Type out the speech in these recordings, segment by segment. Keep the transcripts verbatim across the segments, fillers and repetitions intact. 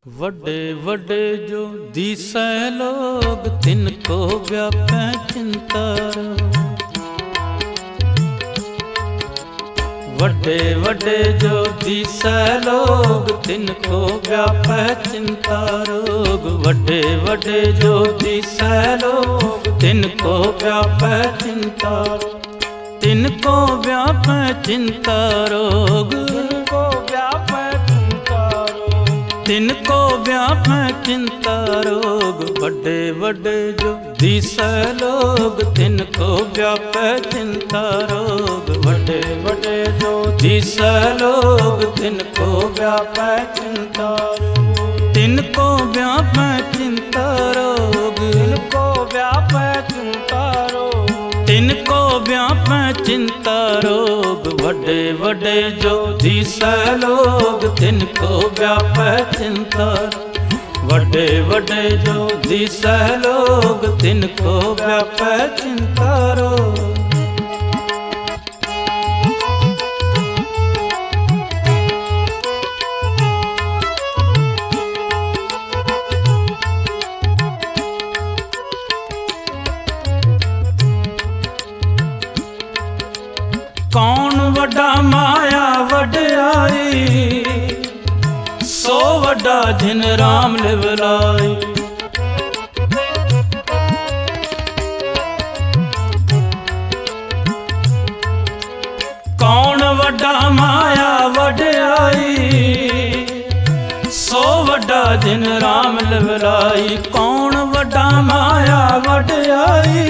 वड्डे वड्डे जो दिसै लोग तिनको व्यापै चिंता। वड्डे वड्डे जो दिसै लोग तिनको व्यापै चिंता रोग। वड्डे वड्डे जो दिसै लोग तिनको व्यापै चिंता। तिनको व्यापै चिंता रोग। तिनको व्यापै चिंता रोग। वड्डे वड्डे जो दिसै लोग तिनको व्यापै चिंता रोग। वड्डे वड्डे जो दिसै लोग तिनको व्यापै चिंता रोग। तिनको व्यापै चिंता रोग। तिनको व्यापै चिंता रोग। तिनको व्यापै चिंता रोग। वड्डे वड्डे जो दिसै लोग तिनको व्यापै चिंता। वड्डे वड्डे जो दिसै लोग तिनको व्यापै चिंता रोग। कौन वड्डा माया वड्याई सो वड्डा जिन राम लिवलाई। कौन वड्डा माया वड्याई सो वड्डा जिन राम लिवलाई। कौन वड्डा माया वड्याई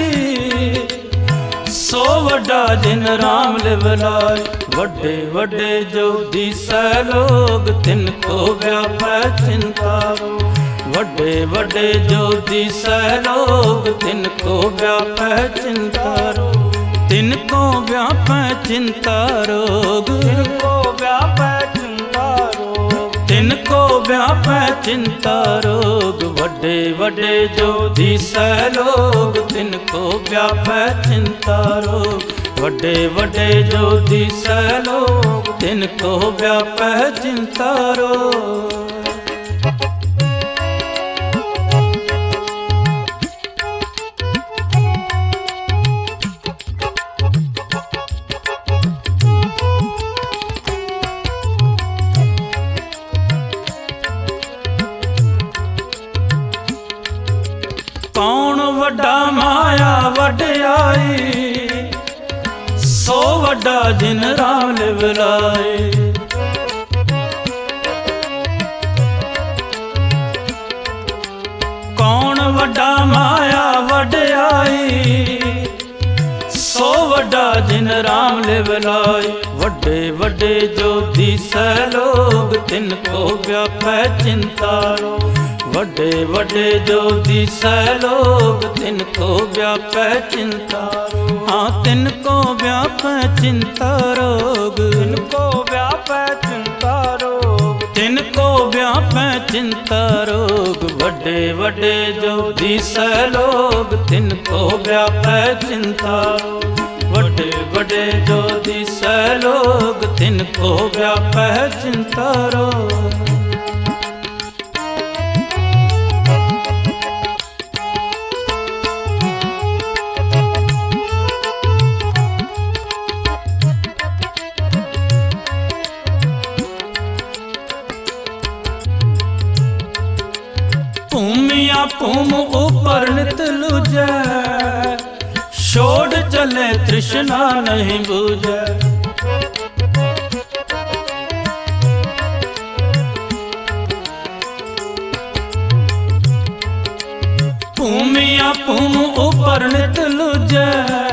सो वड्डा जिन राम लिवलाई। वड्डे वड्डे जो दिसै लोग तिनको व्यापै चिंता रोग। वड्डे वड्डे जो दिसै लोग तिनको व्यापै चिंता रोग। तिनको व्यापै चिंता रोग। तिनको व्यापै चिंता रोग। तिनको व्यापै चिंता रोग। वड्डे वड्डे जो दिसै लोग तिनको व्यापै चिंता रोग। वड्डे वड्डे जो दिसै लोग तिनको व्यापै चिंता रोग। कौन वड्डा माया वड्याई सो वड्डा जिन राम लिवलाई। कौन वड्डा माया वड्याई सो वड्डा जिन राम लिवलाई। वड्डे वड्डे जो दिसै लोग तिनको व्यापै चिंता रोग। वड्डे वड्डे जो दिसै लोग तिनको व्यापै चिंता रोग। हाँ तिनको व्यापै चिंता रोग। तिनको व्यापै चिंता रोग। तिनको व्यापै चिंता रोग। वड्डे वड्डे जो दिसै लोग तिनको व्यापै चिंता रोग। वड्डे वड्डे जो दिसै लोग तिनको व्यापै चिंता रोग। भूमिया भूम ऊपर नित लुझै छोड़ चले तृष्णा नहीं बूझै। भूमिया भूम ऊपर नित लुझै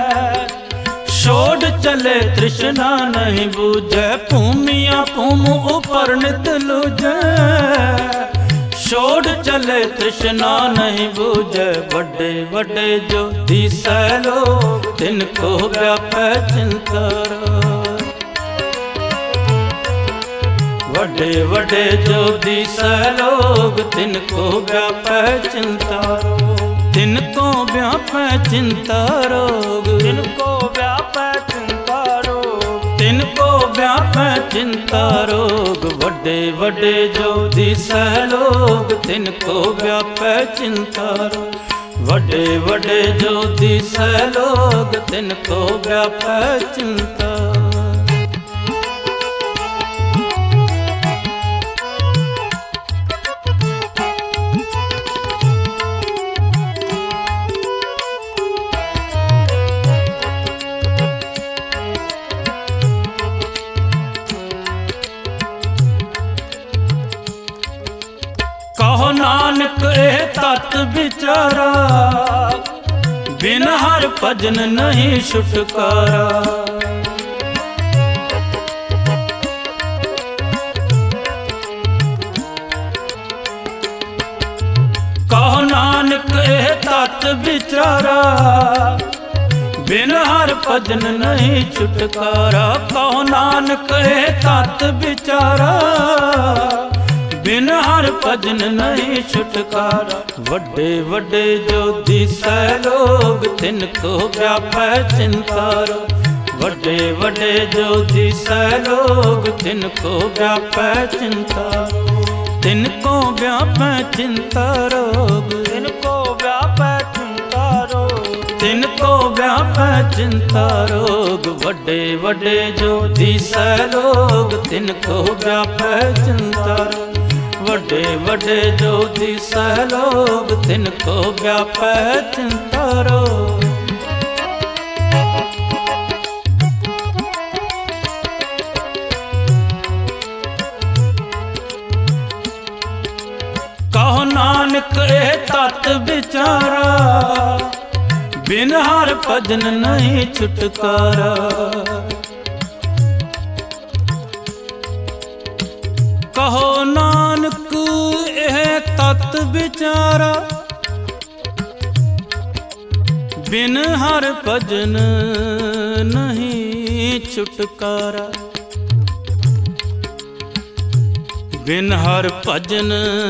छोड़ चले तृष्णा नहीं बूझै। भूमिया भूम ऊपर नित लुझै छोड़ चले तृष्णा नहीं बूझै। वड्डे वड्डे जो दिसै लोग तिनको व्यापै चिंता रोग। वड्डे वड्डे जो दिसै लोग तिनको व्यापै चिंता रोग। तिनको व्यापै चिंता रोग। तिनको व्यापै चिंता रोग। तिनको व्यापै व्यापै चिंता रोग, वड्डे वड्डे जो दिसै लोग तिनको व्यापै चिंता रोग, वड्डे वड्डे जो दिसै लोग तिनको व्यापै चिंता। कहो नानक ए तत विचारा, बिन हर भजन नहीं छुटकारा। कहो नानक ए तत विचारा, बिन हर भजन नहीं छुटकारा। कहो नानक ए तत विचारा, बिन हर भजन नहीं छुटकारा। वड्डे वड्डे जो दिसै लोग तिनको व्यापै चिंता रोग, वड्डे वड्डे जो दिसै लोग तिनको व्यापै चिंता रोग, तिनको व्यापै चिंता रोग, तिनको व्यापै चिंता रोग, तिनको व्यापै चिंता रोग। वड्डे वड्डे जो दिसै लोग तिनको व्यापै चिंता रोग, वड्डे वड्डे जो दिसै लोग तिनको व्यापै चिंता रोग। कहो नानक ए तत विचारा, बिन हर भजन नहीं छुटकारा। कहो नानक एह तत विचारा, बिन हर भजन नहीं छुटकारा। बिन हर भजन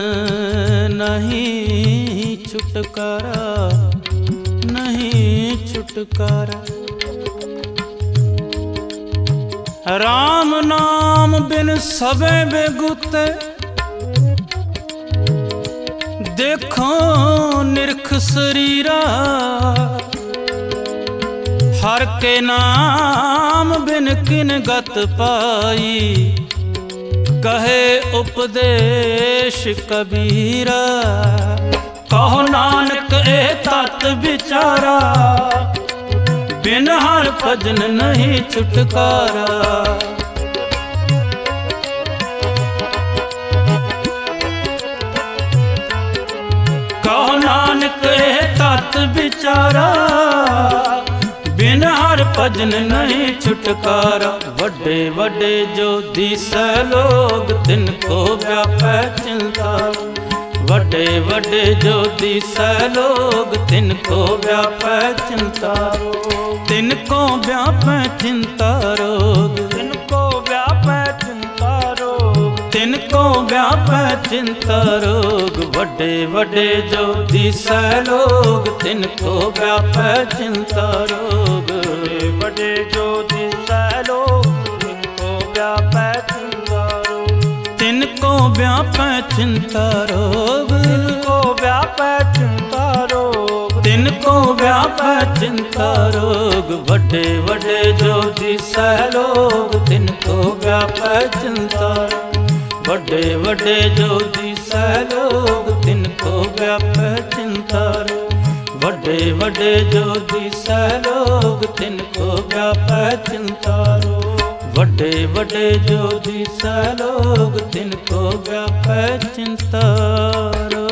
नहीं छुटकारा, नहीं छुटकारा। राम नाम बिन सबे बेगुते, देखो निरख शरीरा। हर के नाम बिन किन गत पाई, कहे उपदेश कबीरा। कहो नानक ए तत विचारा, बिन हर भजन नहीं छुटकारा। कहो नानक ए तत विचारा, बिन हर भजन नहीं छुटकारा। वड्डे वड्डे जो दिसै लोग तिनको व्यापै चिंता, वड्डे वड्डे जो दिसै लोग तिनको व्यापै चिंता रोग, तिनको व्यापै चिंता रोग, तिनको व्यापै चिंता रोग, तिनको व्यापै चिंता रोग। वड्डे वड्डे जो दिसै लोग तिनको व्यापै चिंता रोग, वड्डे जो दिसै लोग तिनको व्यापै चिंता रोग, तिनको व्यापै चिंता रोग, तिनको व्यापै चिंता रोग, तिनको व्यापै चिंता रोग। वड्डे वड्डे जो दिसै लोग तिनको व्यापै चिंता रोग, वड्डे वड्डे जो दिसै लोग तिनको व्यापै चिंता रोग, वड्डे वड्डे जो दिसै लोग तिनको व्यापै चिंता रोग, वड्डे वड्डे जो दिसै लोग तिनको व्यापै चिंता रोग।